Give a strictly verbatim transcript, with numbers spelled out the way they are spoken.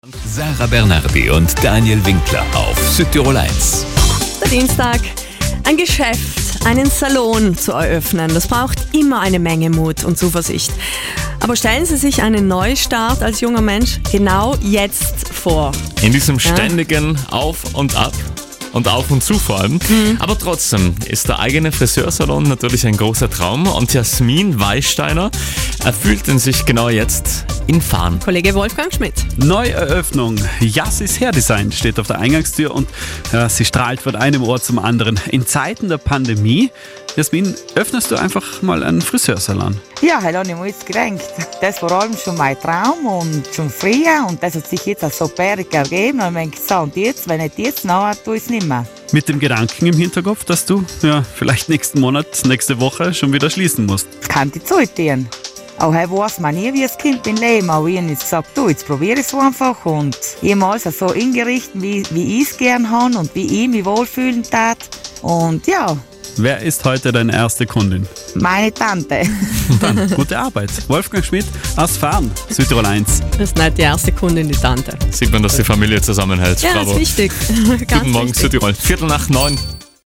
Sarah Bernardi und Daniel Winkler auf Südtirol eins. Der Dienstag. Ein Geschäft, einen Salon zu eröffnen, das braucht immer eine Menge Mut und Zuversicht. Aber stellen Sie sich einen Neustart als junger Mensch genau jetzt vor. In diesem ständigen Auf und Ab und Auf und Zu vor allem. Mhm. Aber trotzdem ist der eigene Friseursalon natürlich ein großer Traum und Jasmin Weißsteiner erfüllt ihn sich genau jetzt in Fahren. Kollege Wolfgang Schmidt. Neueröffnung. Jassis Hairdesign steht auf der Eingangstür und ja, sie strahlt von einem Ort zum anderen. In Zeiten der Pandemie, Jasmin, öffnest du einfach mal einen Friseursalon? Ja, das habe ich mir jetzt gedacht. Das war vor allem schon mein Traum und schon früher und das hat sich jetzt auch so bärig ergeben. Und ich denke, so, und jetzt, wenn nicht jetzt, dann tue ich es nicht mehr. Mit dem Gedanken im Hinterkopf, dass du ja, vielleicht nächsten Monat, nächste Woche schon wieder schließen musst. Das kann die Zeit gehen. Auch heute weiß man nie, wie es Kind im Leben. Auch ich habe jetzt gesagt, du, jetzt probiere ich es einfach und jemals so ingerichtet, wie, wie ich es gerne habe und wie ich mich wohlfühlen tat. Und ja. Wer ist heute deine erste Kundin? Meine Tante. Dann gute Arbeit. Wolfgang Schmidt aus Fahren, Südtirol eins. Das ist nicht die erste Kundin, die Tante. Sieht man, dass die Familie zusammenhält. Ja, Bravo. das ist wichtig. Ganz Guten Morgen, wichtig. Südtirol. Viertel nach neun.